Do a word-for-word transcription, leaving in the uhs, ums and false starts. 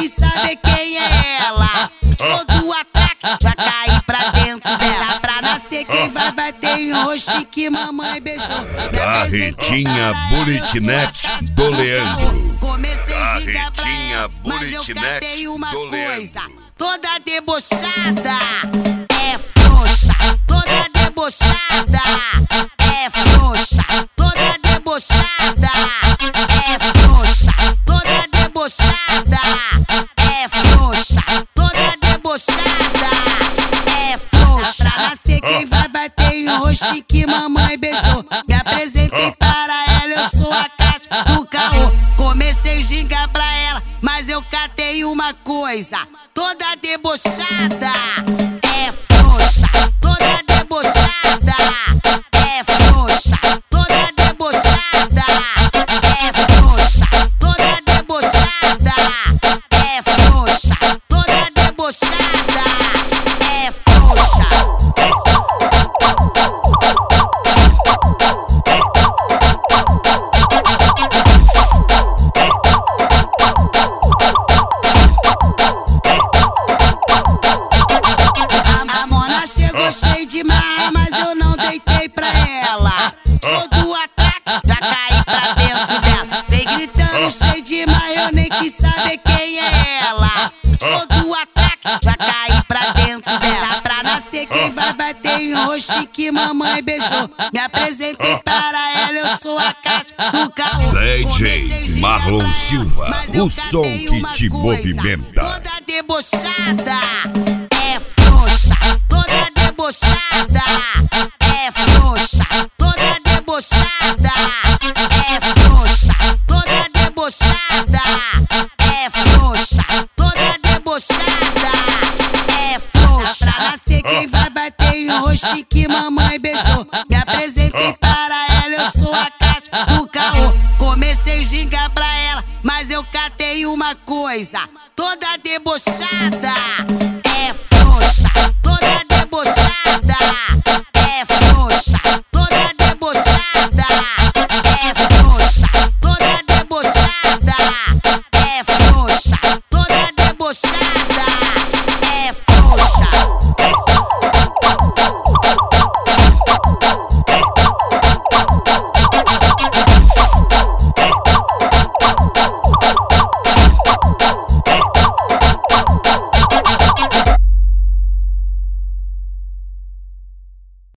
que saber quem é ela. Sou do ataque, já caí pra dentro dela. Pra nascer quem vai bater em roxo que mamãe beijou. Carretinha Buritnet do Leandro. Comecei a gingar pra Carretinha ela, mas eu catei uma do coisa. Leandro. Toda debochada é frouxa. Toda debochada é frouxa. Toda debochada é frouxa. Toda debochada é frouxa. Toda debochada é frouxa. Pra nascer quem vai bater em roxo que mamãe beijou. Me apresentei para ela, eu sou a Cátia do caô. Comecei a gingar pra ela, mas eu catei uma coisa. Toda debochada é frouxa. Toda debochada é frouxa. Toda debochada é frouxa. Toda debochada é frouxa. Toda debochada é frouxa. Chegou cheio de marra, mas eu não deitei pra ela. Sou do ataque, já caí pra dentro dela. Vem gritando cheio de marra, eu nem quis saber quem é ela. Sou do ataque, já caí pra dentro dela. Pra nascer quem vai bater em roxo que mamãe beijou. Me apresentei para ela, eu sou a Cátia do caô. D J Marlon Silva, o som que te movimenta. Toda debochada é frouxa. Toda debochada é frouxa. Toda debochada é frouxa. Toda debochada é frouxa. Toda debochada é frouxa. Pra nascer quem vai bater em roxo que mamãe beijou. Me apresentei para ela, eu sou a Cátia do caô. Comecei a gingar pra ela, mas eu catei uma coisa. Toda debochada